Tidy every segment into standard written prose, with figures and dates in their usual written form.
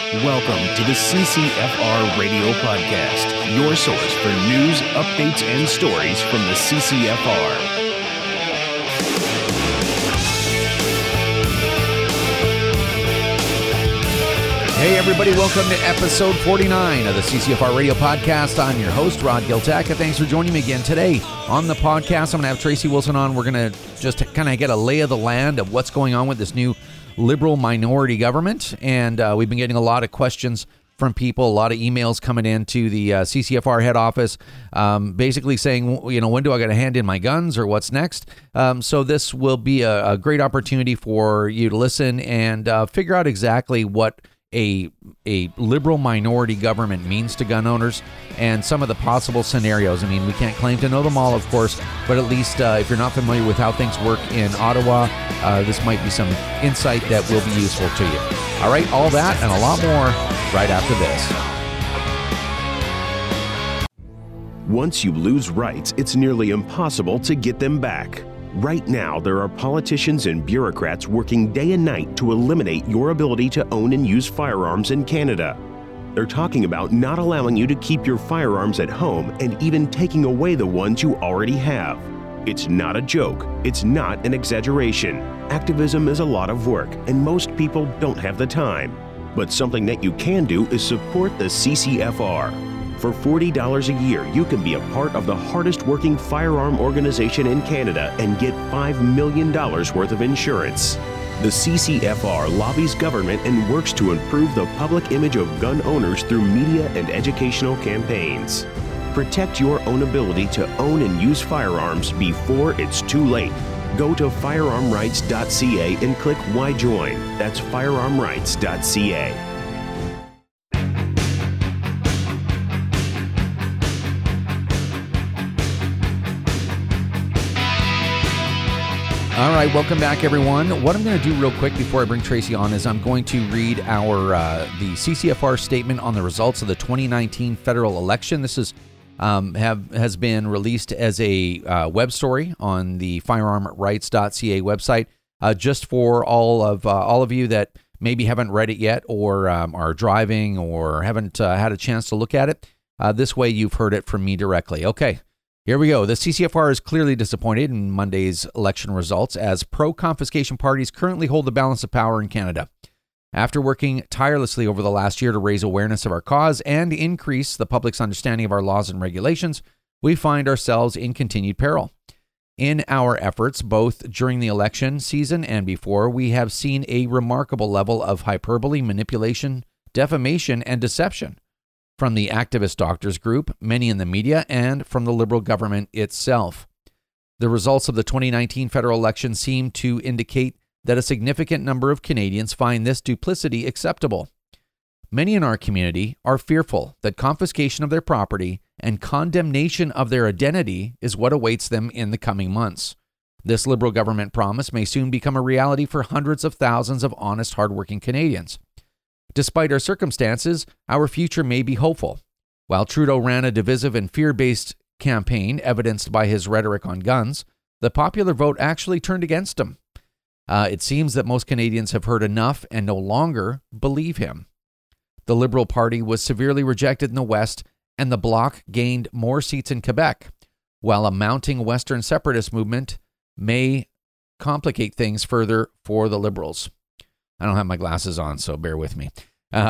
Welcome to the CCFR Radio Podcast, your source for news, updates, and stories from the CCFR. Hey everybody, welcome to episode 49 of the CCFR Radio Podcast. I'm your host, Rod Giltaka. Thanks for joining me again. Today on the podcast, I'm going to have Tracy Wilson on. We're going to just kind of get a lay of the land of what's going on with this new liberal minority government. And we've been getting a lot of questions from people, a lot of emails coming into the CCFR head office, basically saying, you know, when do I got to hand in my guns or what's next? So this will be a great opportunity for you to listen and figure out exactly what a liberal minority government means to gun owners and some of the possible scenarios. I mean, we can't claim to know them all, of course, but at least if you're not familiar with how things work in Ottawa, this might be some insight that will be useful to you. All right, all that and a lot more right after this. Once you lose rights, it's nearly impossible to get them back. Right now, there are politicians and bureaucrats working day and night to eliminate your ability to own and use firearms in Canada. They're talking about not allowing you to keep your firearms at home and even taking away the ones you already have. It's not a joke. It's not an exaggeration. Activism is a lot of work, and most people don't have the time. But something that you can do is support the CCFR. For $40 a year, you can be a part of the hardest working firearm organization in Canada and get $5 million worth of insurance. The CCFR lobbies government and works to improve the public image of gun owners through media and educational campaigns. Protect your own ability to own and use firearms before it's too late. Go to firearmrights.ca and click Why Join. That's firearmrights.ca. All right, welcome back, everyone. What I'm going to do real quick before I bring Tracy on is I'm going to read our the CCFR statement on the results of the 2019 federal election. This is has been released as a web story on the firearmrights.ca website. Just for all of you that maybe haven't read it yet, or are driving, or haven't had a chance to look at it, this way you've heard it from me directly. Okay. Here we go. The CCFR is clearly disappointed in Monday's election results as pro-confiscation parties currently hold the balance of power in Canada. After working tirelessly over the last year to raise awareness of our cause and increase the public's understanding of our laws and regulations, we find ourselves in continued peril. In our efforts, both during the election season and before, we have seen a remarkable level of hyperbole, manipulation, defamation, and deception from the activist doctors group, many in the media, and from the Liberal government itself. The results of the 2019 federal election seem to indicate that a significant number of Canadians find this duplicity acceptable. Many in our community are fearful that confiscation of their property and condemnation of their identity is what awaits them in the coming months. This Liberal government promise may soon become a reality for hundreds of thousands of honest, hardworking Canadians. Despite our circumstances, our future may be hopeful. While Trudeau ran a divisive and fear-based campaign evidenced by his rhetoric on guns, the popular vote actually turned against him. It seems that most Canadians have heard enough and no longer believe him. The Liberal Party was severely rejected in the West, and the Bloc gained more seats in Quebec, while a mounting Western separatist movement may complicate things further for the Liberals. I don't have my glasses on, so bear with me.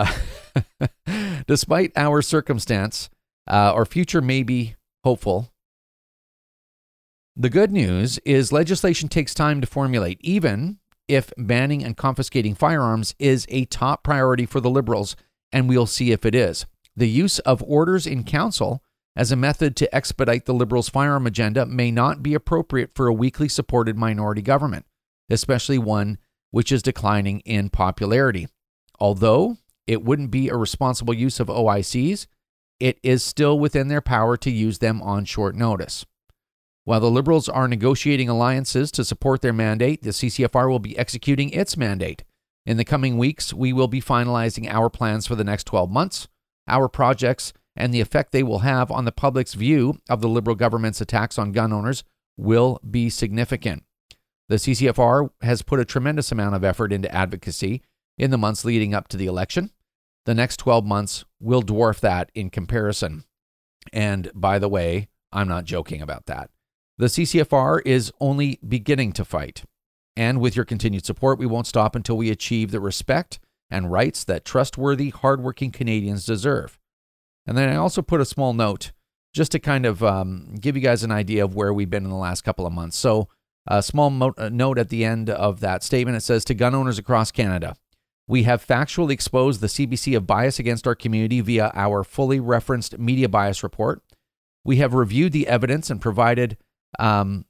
Despite our circumstance, our future may be hopeful. The good news is legislation takes time to formulate, even if banning and confiscating firearms is a top priority for the Liberals, and we'll see if it is. The use of orders in council as a method to expedite the Liberals' firearm agenda may not be appropriate for a weakly supported minority government, especially one which is declining in popularity. Although it wouldn't be a responsible use of OICs, it is still within their power to use them on short notice. While the Liberals are negotiating alliances to support their mandate, the CCFR will be executing its mandate. In the coming weeks, we will be finalizing our plans for the next 12 months, our projects, and the effect they will have on the public's view of the Liberal government's attacks on gun owners will be significant. The CCFR has put a tremendous amount of effort into advocacy in the months leading up to the election. The next 12 months will dwarf that in comparison. And by the way, I'm not joking about that. The CCFR is only beginning to fight. And with your continued support, we won't stop until we achieve the respect and rights that trustworthy, hardworking Canadians deserve. And then I also put a small note just to kind of give you guys an idea of where we've been in the last couple of months. So a small note at the end of that statement, it says, to gun owners across Canada, we have factually exposed the CBC of bias against our community via our fully referenced media bias report. We have reviewed the evidence and provided by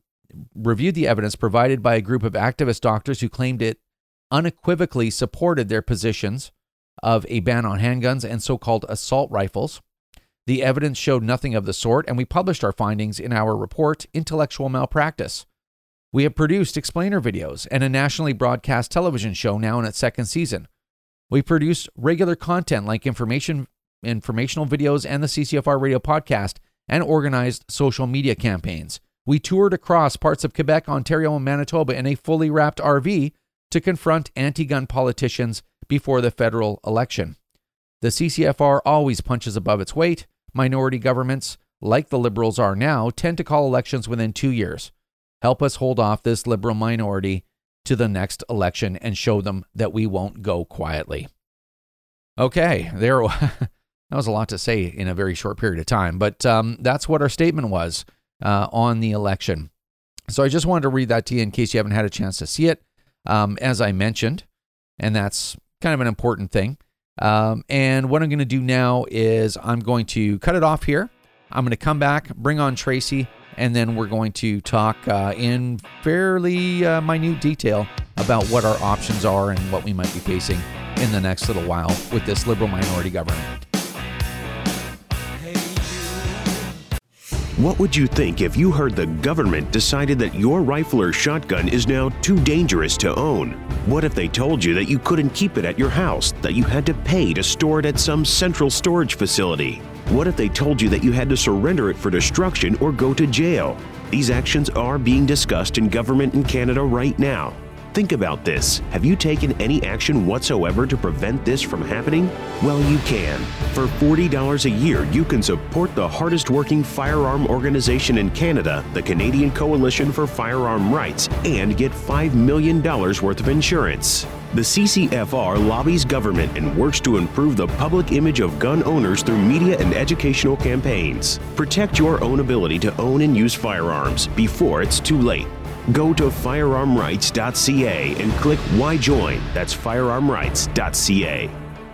a group of activist doctors who claimed it unequivocally supported their positions of a ban on handguns and so-called assault rifles. The evidence showed nothing of the sort, and we published our findings in our report, Intellectual Malpractice. We have produced explainer videos and a nationally broadcast television show now in its second season. We produce regular content like informational videos and the CCFR radio podcast and organized social media campaigns. We toured across parts of Quebec, Ontario, and Manitoba in a fully wrapped RV to confront anti-gun politicians before the federal election. The CCFR always punches above its weight. Minority governments, like the Liberals are now, tend to call elections within 2 years. Help us hold off this Liberal minority to the next election and show them that we won't go quietly. Okay, that was a lot to say in a very short period of time, but that's what our statement was on the election. So I just wanted to read that to you in case you haven't had a chance to see it, as I mentioned, and that's kind of an important thing. And what I'm going to do now is I'm going to cut it off here. I'm going to come back, bring on Tracy, and then we're going to talk in fairly minute detail about what our options are and what we might be facing in the next little while with this Liberal minority government. What would you think if you heard the government decided that your rifle or shotgun is now too dangerous to own? What if they told you that you couldn't keep it at your house, that you had to pay to store it at some central storage facility? What if they told you that you had to surrender it for destruction or go to jail? These actions are being discussed in government in Canada right now. Think about this. Have you taken any action whatsoever to prevent this from happening? Well, you can. For $40 a year, you can support the hardest working firearm organization in Canada, the Canadian Coalition for Firearm Rights, and get $5 million worth of insurance. The CCFR lobbies government and works to improve the public image of gun owners through media and educational campaigns. Protect your own ability to own and use firearms before it's too late. Go to firearmrights.ca and click Why Join. That's firearmrights.ca.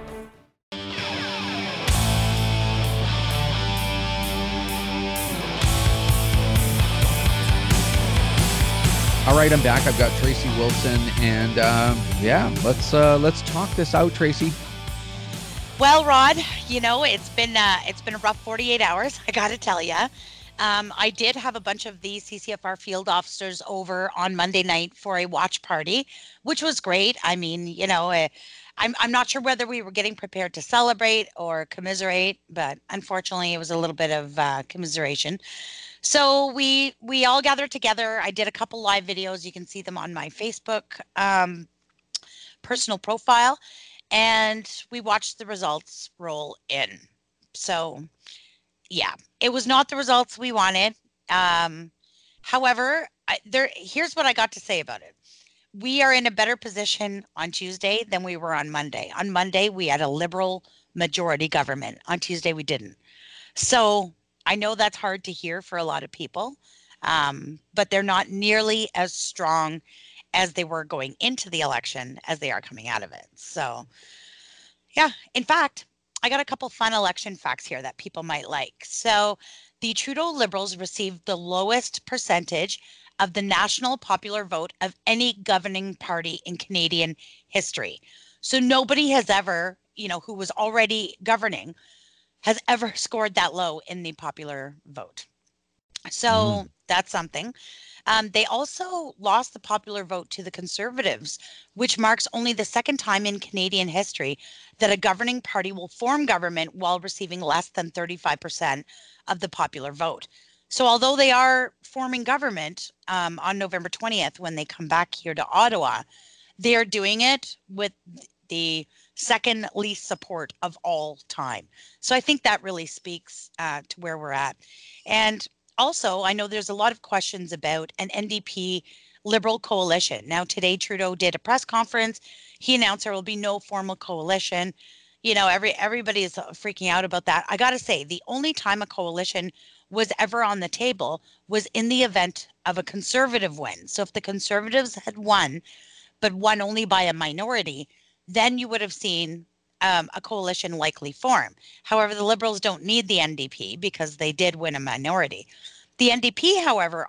All right, I'm back. I've got Tracy Wilson, and let's talk this out, Tracy. Well, Rod, it's been a rough 48 hours. I got to tell you. I did have a bunch of the CCFR field officers over on Monday night for a watch party, which was great. I mean, I'm not sure whether we were getting prepared to celebrate or commiserate, but unfortunately it was a little bit of commiseration. So we all gathered together. I did a couple live videos. You can see them on my Facebook personal profile, and we watched the results roll in. So yeah, it was not the results we wanted. However, here's what I got to say about it. We are in a better position on Tuesday than we were on Monday. On Monday, we had a Liberal majority government. On Tuesday, we didn't. So I know that's hard to hear for a lot of people, but they're not nearly as strong as they were going into the election as they are coming out of it. So yeah, in fact, I got a couple fun election facts here that people might like. So the Trudeau Liberals received the lowest percentage of the national popular vote of any governing party in Canadian history. So nobody has ever, who was already governing, has ever scored that low in the popular vote. So that's something. They also lost the popular vote to the Conservatives, which marks only the second time in Canadian history that a governing party will form government while receiving less than 35% of the popular vote. So although they are forming government on November 20th, when they come back here to Ottawa, they are doing it with the second least support of all time. So I think that really speaks to where we're at. And also, I know there's a lot of questions about an NDP Liberal coalition. Now, today Trudeau did a press conference. He announced there will be no formal coalition. You know, everybody is freaking out about that. I got to say, the only time a coalition was ever on the table was in the event of a Conservative win. So if the Conservatives had won, but won only by a minority, then you would have seen a coalition likely form. However, the Liberals don't need the NDP because they did win a minority. The NDP, however,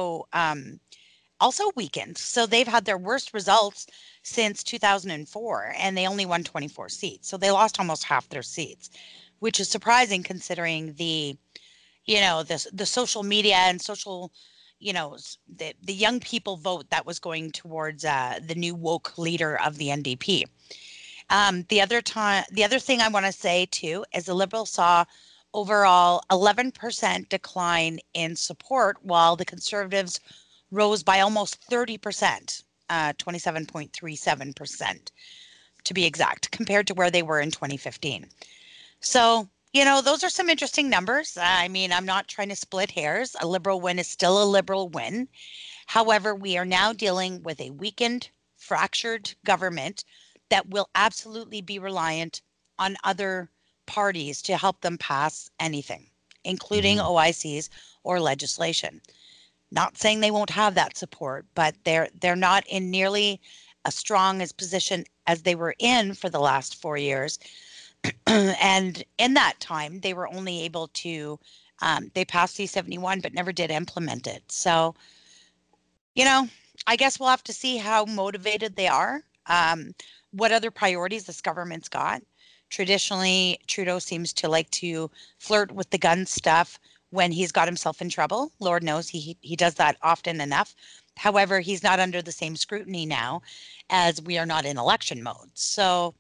also weakened. So they've had their worst results since 2004, and they only won 24 seats. So they lost almost half their seats, which is surprising considering the social media and social, the young people vote that was going towards the new woke leader of the NDP. The other thing I want to say too is the Liberals saw overall 11% decline in support, while the Conservatives rose by almost 30%, 27.37% to be exact, compared to where they were in 2015. So, those are some interesting numbers. I mean, I'm not trying to split hairs. A Liberal win is still a Liberal win. However, we are now dealing with a weakened, fractured government that will absolutely be reliant on other parties to help them pass anything, including OICs or legislation. Not saying they won't have that support, but they're not in nearly as strong as position as they were in for the last 4 years. And in that time, they were only able to, they passed C-71, but never did implement it. So, I guess we'll have to see how motivated they are, what other priorities this government's got. Traditionally, Trudeau seems to like to flirt with the gun stuff when he's got himself in trouble. Lord knows he does that often enough. However, he's not under the same scrutiny now as we are not in election mode. So,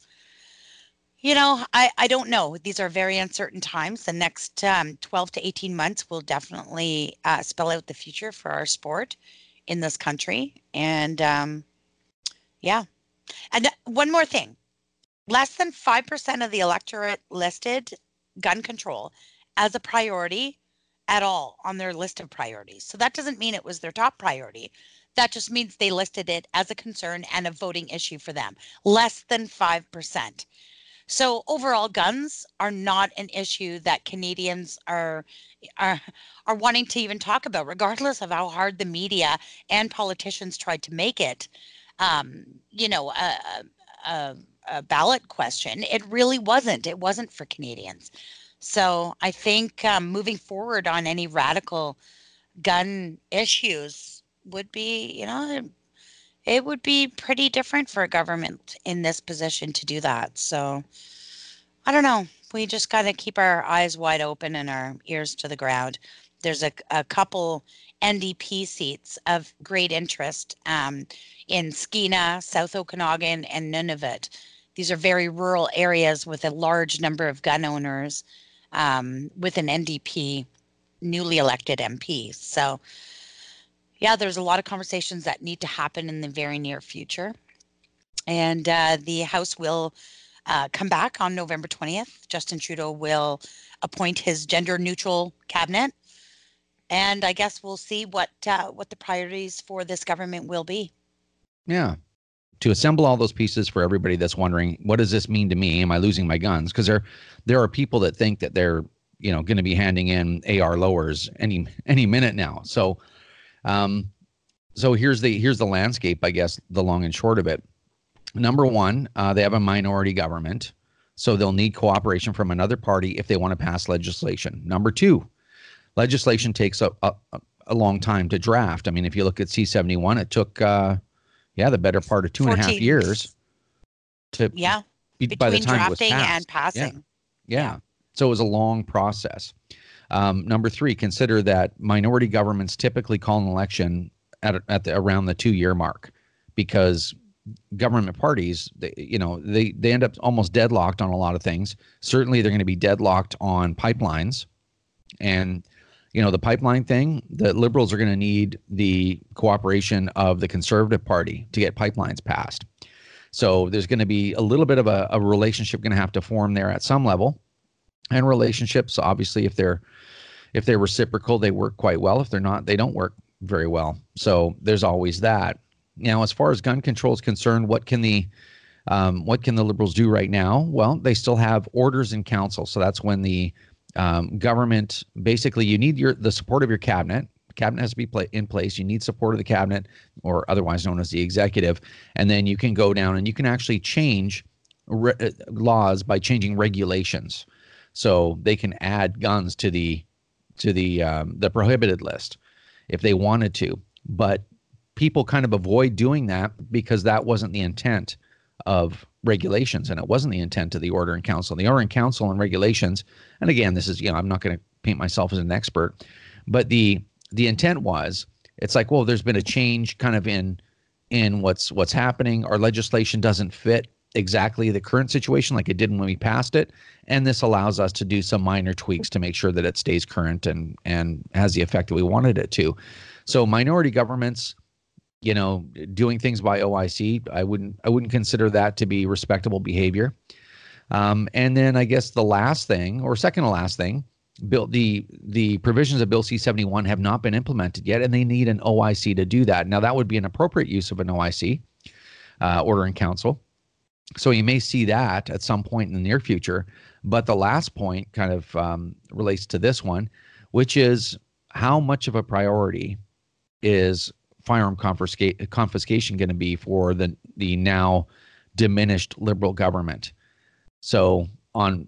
I don't know. These are very uncertain times. The next 12 to 18 months will definitely spell out the future for our sport in this country. And yeah. And one more thing. Less than 5% of the electorate listed gun control as a priority at all on their list of priorities. So that doesn't mean it was their top priority. That just means they listed it as a concern and a voting issue for them. Less than 5%. So overall, guns are not an issue that Canadians are wanting to even talk about, regardless of how hard the media and politicians tried to make it. A ballot question. It really wasn't. It wasn't for Canadians. So I think moving forward on any radical gun issues would be, it would be pretty different for a government in this position to do that. So I don't know. We just got to keep our eyes wide open and our ears to the ground. There's a couple NDP seats of great interest in Skeena, South Okanagan, and Nunavut. These are very rural areas with a large number of gun owners with an NDP newly elected MP. So, yeah, there's a lot of conversations that need to happen in the very near future. And the House will come back on November 20th. Justin Trudeau will appoint his gender-neutral cabinet. And I guess we'll see what the priorities for this government will be. Yeah. To assemble all those pieces for everybody that's wondering, what does this mean to me? Am I losing my guns? Because there are people that think that they're going to be handing in AR lowers any minute now. So here's the landscape, I guess, the long and short of it. Number one, they have a minority government, so they'll need cooperation from another party if they want to pass legislation. Number two, legislation takes a long time to draft. I mean, if you look at C-71, it took the better part of 2.5 years to by the time it was passed. Between drafting and passing. Yeah. So it was a long process. Number three, consider that minority governments typically call an election at around the 2-year mark, because government parties, they end up almost deadlocked on a lot of things. Certainly, they're going to be deadlocked on pipelines, and the pipeline thing, the Liberals are going to need the cooperation of the Conservative Party to get pipelines passed. So there's going to be a little bit of a relationship going to have to form there at some level. And relationships, obviously, if they're reciprocal, they work quite well. If they're not, they don't work very well. So there's always that. Now, as far as gun control is concerned, what can the Liberals do right now? Well, they still have orders in council. So that's when the government, basically, you need the support of your cabinet. Cabinet has to be in place. You need support of the cabinet, or otherwise known as the executive. And then you can go down and you can actually change laws by changing regulations. So they can add guns to the prohibited list if they wanted to. But people kind of avoid doing that because that wasn't the intent of regulations, and it wasn't the intent of the Order in Council. The Order in Council and regulations, and again, this is, I'm not going to paint myself as an expert, but the intent was, it's like, well, there's been a change kind of in what's happening. Our legislation doesn't fit exactly the current situation like it didn't when we passed it, and this allows us to do some minor tweaks to make sure that it stays current and has the effect that we wanted it to. So minority governments, doing things by OIC, I wouldn't consider that to be respectable behavior. And then I guess the last thing, or second to last thing, the provisions of Bill C-71 have not been implemented yet, and they need an OIC to do that. Now, that would be an appropriate use of an OIC, Order in Council. So you may see that at some point in the near future. But the last point kind of relates to this one, which is how much of a priority is firearm confiscation going to be for the now diminished Liberal government? So on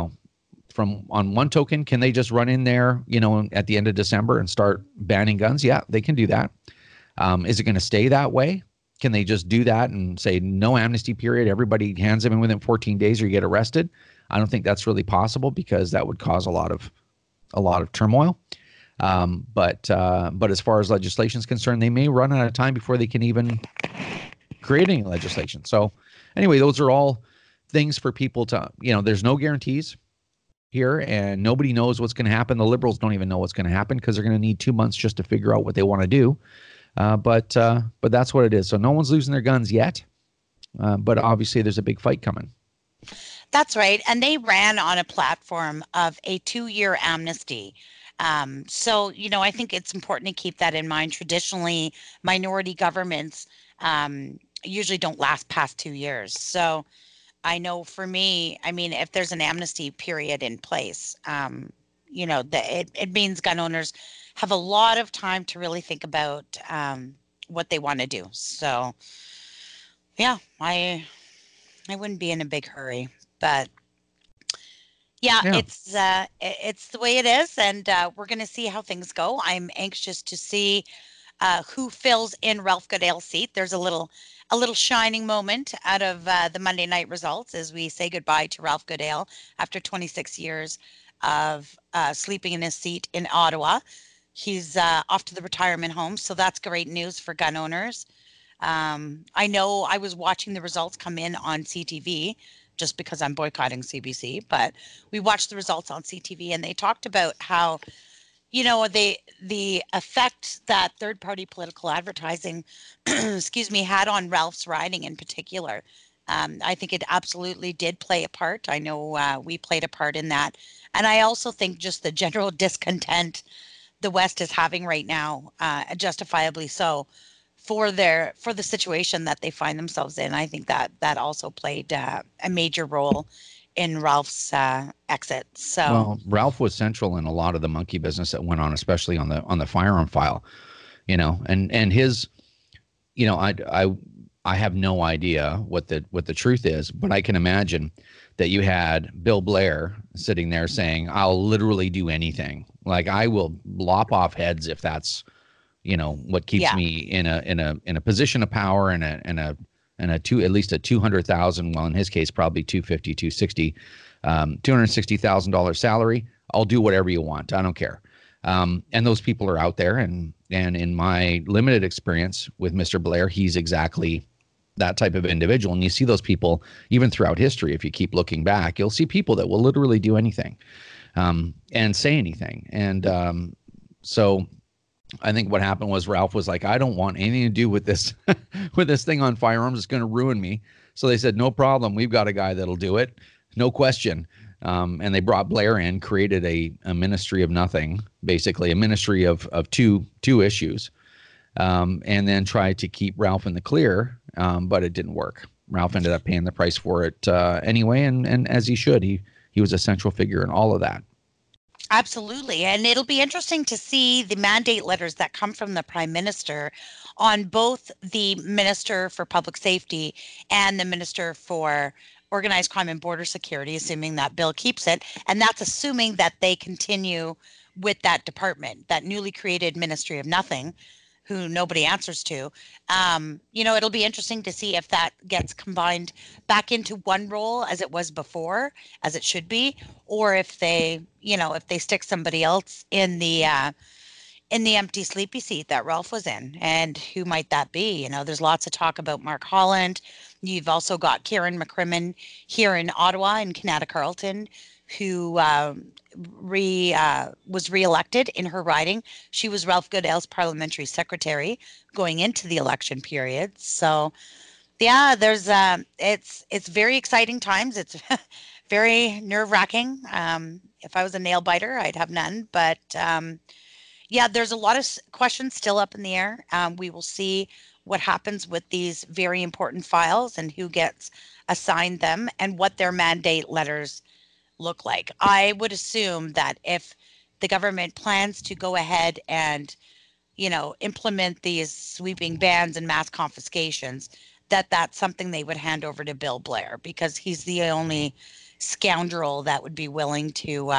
one token, can they just run in there, at the end of December and start banning guns? Yeah, they can do that. Is it going to stay that way? Can they just do that and say no amnesty period? Everybody hands them in within 14 days or you get arrested? I don't think that's really possible because that would cause a lot of turmoil. But as far as legislation is concerned, they may run out of time before they can even create any legislation. So anyway, those are all things for people to, there's no guarantees here and nobody knows what's going to happen. The Liberals don't even know what's going to happen because they're going to need 2 months just to figure out what they want to do. But that's what it is. So no one's losing their guns yet. But obviously there's a big fight coming. That's right. And they ran on a platform of a 2-year amnesty. So, I think it's important to keep that in mind. Traditionally, minority governments usually don't last past 2 years. So I know for me, if there's an amnesty period in place, it means gun owners have a lot of time to really think about what they want to do. So, yeah, I wouldn't be in a big hurry, but yeah. It's the way it is, and we're going to see how things go. I'm anxious to see who fills in Ralph Goodale's seat. There's a little shining moment out of the Monday night results as we say goodbye to Ralph Goodale after 26 years of sleeping in his seat in Ottawa. He's off to the retirement home, so that's great news for gun owners. I know I was watching the results come in on CTV just because I'm boycotting CBC, but we watched the results on CTV and they talked about how, the effect that third-party political advertising, had on Ralph's riding in particular. I think it absolutely did play a part. I know we played a part in that. And I also think just the general discontent the West is having right now, justifiably so, for the situation that they find themselves in. I think that also played a major role in Ralph's exit. So, well, Ralph was central in a lot of the monkey business that went on, especially on the firearm file, and his, I have no idea what the truth is, but I can imagine that you had Bill Blair sitting there saying, "I'll literally do anything. Like I will lop off heads if that's, what keeps me in a position of power and at least a 200,000, well in his case probably 250, 260, $260,000 salary. I'll do whatever you want. I don't care." And those people are out there, and in my limited experience with Mr. Blair, he's exactly that type of individual. And you see those people even throughout history. If you keep looking back, you'll see people that will literally do anything and say anything. And so I think what happened was Ralph was like, I don't want anything to do with this with this thing on firearms. It's going to ruin me. So they said, no problem. We've got a guy that'll do it. No question. And they brought Blair in, created a ministry of nothing, basically a ministry of two issues, and then tried to keep Ralph in the clear, but it didn't work. Ralph ended up paying the price for it anyway, and as he should. He was a central figure in all of that. Absolutely. And it'll be interesting to see the mandate letters that come from the Prime Minister on both the Minister for Public Safety and the Minister for Organized Crime and Border Security, assuming that Bill keeps it. And that's assuming that they continue with that department, that newly created Ministry of Nothing, who nobody answers to. It'll be interesting to see if that gets combined back into one role as it was before, as it should be, or if they stick somebody else in the empty sleepy seat that Ralph was in. And who might that be? There's lots of talk about Mark Holland. You've also got Karen McCrimmon here in Ottawa and Kanata Carleton, who was reelected in her riding. She was Ralph Goodale's parliamentary secretary going into the election period. So, yeah, there's it's very exciting times. It's very nerve-wracking. If I was a nail biter, I'd have none. But yeah, there's a lot of questions still up in the air. We will see what happens with these very important files and who gets assigned them and what their mandate letters look like. I would assume that if the government plans to go ahead and, implement these sweeping bans and mass confiscations, that's something they would hand over to Bill Blair, because he's the only scoundrel that would be willing to,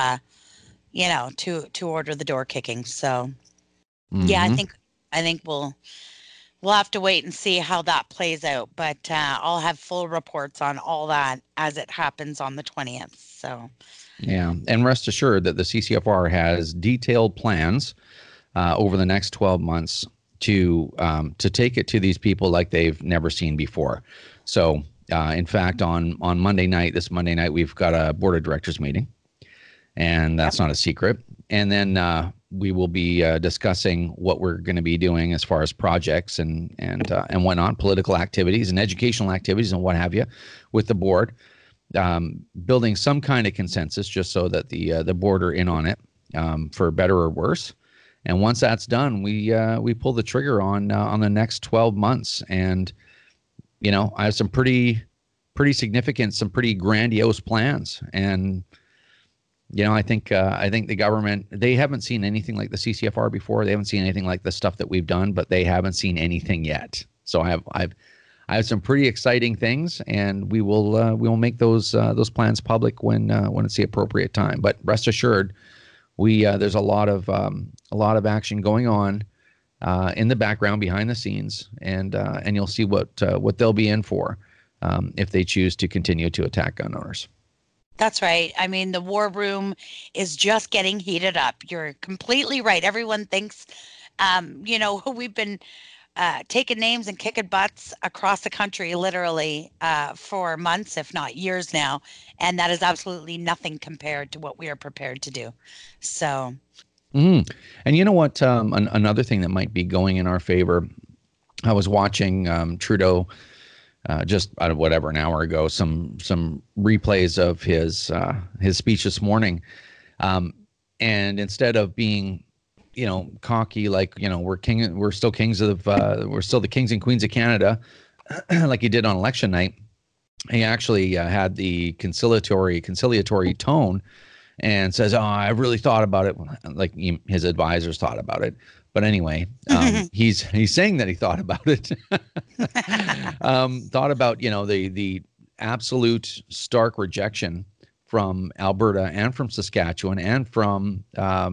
to order the door kicking. So, yeah, I think we'll have to wait and see how that plays out. But I'll have full reports on all that as it happens on the 20th. So, yeah, and rest assured that the CCFR has detailed plans over the next 12 months to take it to these people like they've never seen before. So, in fact, on Monday night, we've got a board of directors meeting, and that's not a secret. And then we will be discussing what we're going to be doing as far as projects and whatnot, political activities and educational activities and what have you, with the board, building some kind of consensus just so that the board are in on it, for better or worse. And once that's done, we pull the trigger on the next 12 months. And I have some pretty significant, some pretty grandiose plans. And I think the government, they haven't seen anything like the CCFR before. They haven't seen anything like the stuff that we've done, but they haven't seen anything yet. So I have some pretty exciting things, and we will make those plans public when it's the appropriate time. But rest assured, there's a lot of action going on in the background, behind the scenes, and you'll see what they'll be in for if they choose to continue to attack gun owners. That's right. I mean, the war room is just getting heated up. You're completely right. Everyone thinks, we've been taking names and kicking butts across the country, literally, for months, if not years now. And that is absolutely nothing compared to what we are prepared to do. So. And you know what? Another thing that might be going in our favor, I was watching Trudeau just an hour ago, some replays of his speech this morning, and instead of being cocky, like we're still the kings and queens of Canada, like he did on election night, he actually had the conciliatory tone and says, "Oh, I really thought about it," like his advisors thought about it. But anyway, he's saying that he thought about it, thought about, the absolute stark rejection from Alberta and from Saskatchewan and from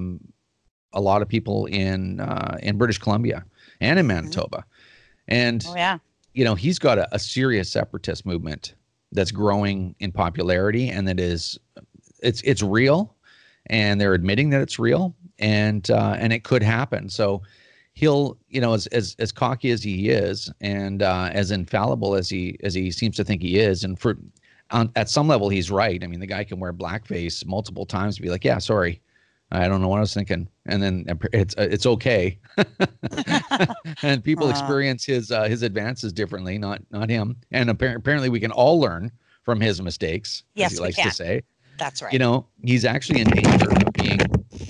a lot of people in British Columbia and in Manitoba. And, he's got a serious separatist movement that's growing in popularity, and that it's real, and they're admitting that it's real. And it could happen. So he'll, as cocky as he is, and as infallible as he seems to think he is, and at some level he's right. I mean, the guy can wear blackface multiple times to be like, yeah, sorry, I don't know what I was thinking. And then it's okay. And people experience his advances differently, not him. And apparently we can all learn from his mistakes, Yes, as he we likes can. to say. That's right. You know, he's actually in danger of being.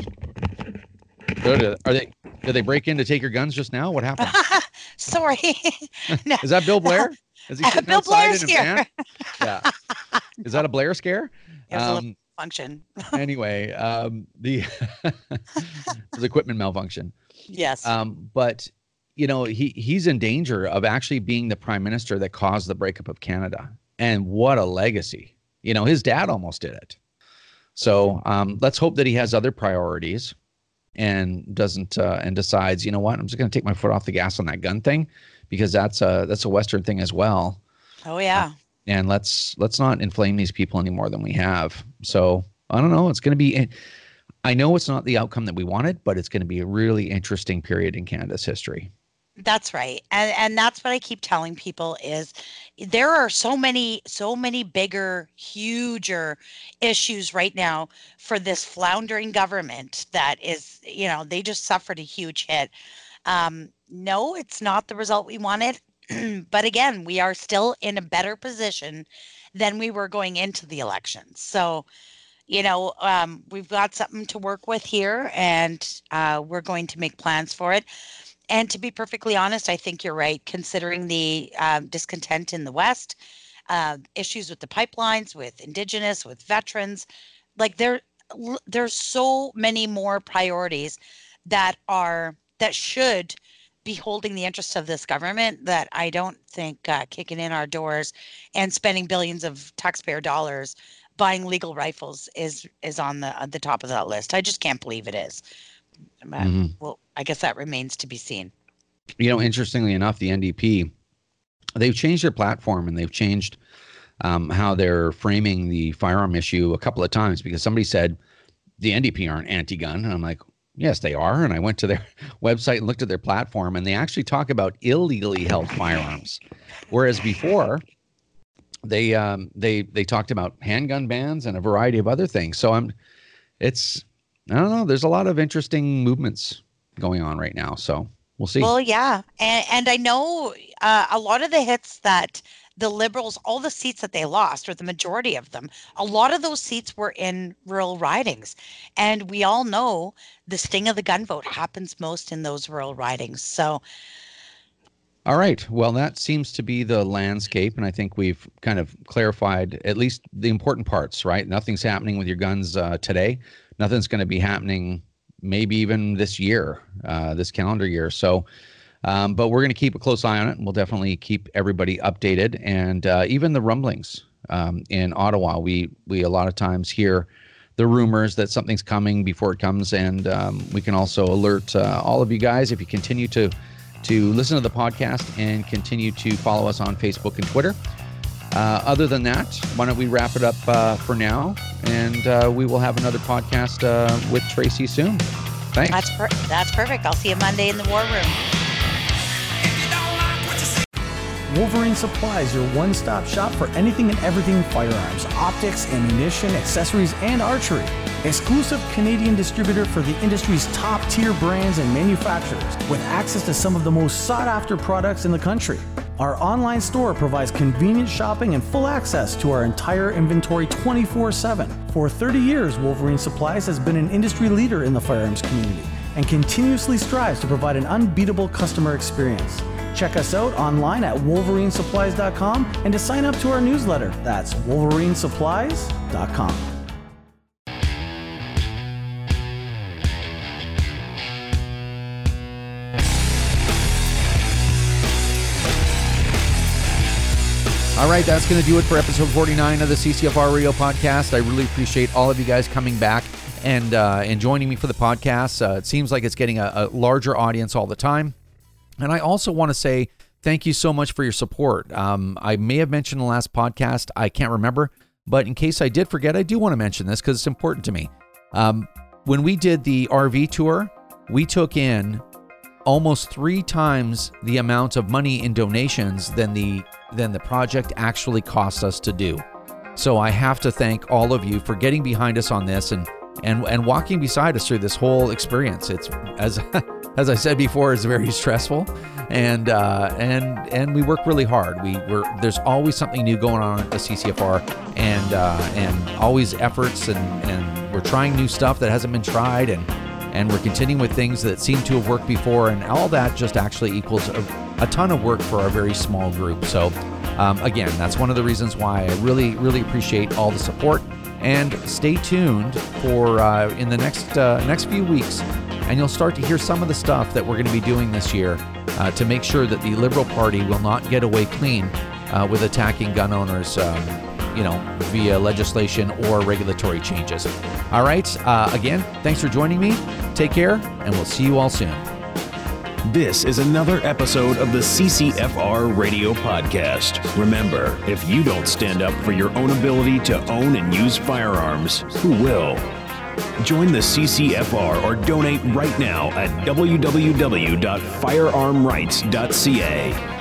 Did they break in to take your guns just now? What happened? Sorry. No. Is that Bill Blair? Is he sitting Bill outside Blair's in a van? here. Yeah. Is that a Blair scare? It was a little function. Anyway, the equipment malfunction. Yes. But you know, he's in danger of actually being the prime minister that caused the breakup of Canada. And what a legacy. You know, his dad almost did it. So let's hope that he has other priorities and doesn't and decides, you know what, I'm just going to take my foot off the gas on that gun thing, because that's a Western thing as well. Oh yeah. And let's not inflame these people any more than we have. So I don't know. It's going to be. I know it's not the outcome that we wanted, but it's going to be a really interesting period in Canada's history. That's right. And that's what I keep telling people is there are so many bigger, huger issues right now for this floundering government that is, you know, they just suffered a huge hit. No, it's not the result we wanted. But again, we are still in a better position than we were going into the election. So, you know, we've got something to work with here, and we're going to make plans for it. And to be perfectly honest, I think you're right, considering the discontent in the West, issues with the pipelines, with Indigenous, with veterans. Like there's so many more priorities that should be holding the interests of this government that I don't think kicking in our doors and spending billions of taxpayer dollars buying legal rifles is on the top of that list. I just can't believe it is. Well, I guess that remains to be seen. You know, interestingly enough, the NDP, they've changed their platform and they've changed how they're framing the firearm issue a couple of times, because somebody said the NDP aren't anti-gun. And I'm like, yes, they are. And I went to their website and looked at their platform, and they actually talk about illegally held firearms. Whereas before, they talked about handgun bans and a variety of other things. So I don't know. There's a lot of interesting movements going on right now. So we'll see. Well, yeah. And I know a lot of the hits that the Liberals, all the seats that they lost, or the majority of them, a lot of those seats were in rural ridings. And we all know the sting of the gun vote happens most in those rural ridings. So. All right. Well, that seems to be the landscape. And I think we've kind of clarified at least the important parts, right? Nothing's happening with your guns today. Nothing's going to be happening maybe even this year, this calendar year. So, but we're going to keep a close eye on it, and we'll definitely keep everybody updated. And even the rumblings in Ottawa, we a lot of times hear the rumors that something's coming before it comes. And we can also alert all of you guys, if you continue to listen to the podcast and continue to follow us on Facebook and Twitter. Other than that, why don't we wrap it up for now, and we will have another podcast with Tracy soon. Thanks. That's perfect. I'll see you Monday in the War Room. Wolverine Supply is your one-stop shop for anything and everything firearms, optics, ammunition, accessories, and archery. Exclusive Canadian distributor for the industry's top-tier brands and manufacturers, with access to some of the most sought-after products in the country. Our online store provides convenient shopping and full access to our entire inventory 24/7. For 30 years, Wolverine Supplies has been an industry leader in the firearms community and continuously strives to provide an unbeatable customer experience. Check us out online at wolverinesupplies.com, and to sign up to our newsletter, that's wolverinesupplies.com. All right, that's going to do it for episode 49 of the CCFR Radio Podcast. I really appreciate all of you guys coming back and joining me for the podcast. It seems like it's getting a larger audience all the time. And I also want to say thank you so much for your support. I may have mentioned in the last podcast, I can't remember, but in case I did forget, I do want to mention this because it's important to me. When we did the RV tour, we took in almost 3 times the amount of money in donations than the project actually cost us to do. So I have to thank all of you for getting behind us on this and and walking beside us through this whole experience. It's, as I said before, is very stressful, and we work really hard. There's always something new going on at the CCFR, and always efforts, and we're trying new stuff that hasn't been tried, and we're continuing with things that seem to have worked before, and all that just actually equals a ton of work for our very small group. So again, that's one of the reasons why I really, really appreciate all the support. And stay tuned for in the next few weeks, and you'll start to hear some of the stuff that we're going to be doing this year to make sure that the Liberal Party will not get away clean with attacking gun owners, via legislation or regulatory changes. All right. Again, thanks for joining me. Take care, and we'll see you all soon. This is another episode of the CCFR Radio Podcast. Remember, if you don't stand up for your own ability to own and use firearms, who will? Join the CCFR or donate right now at www.firearmrights.ca.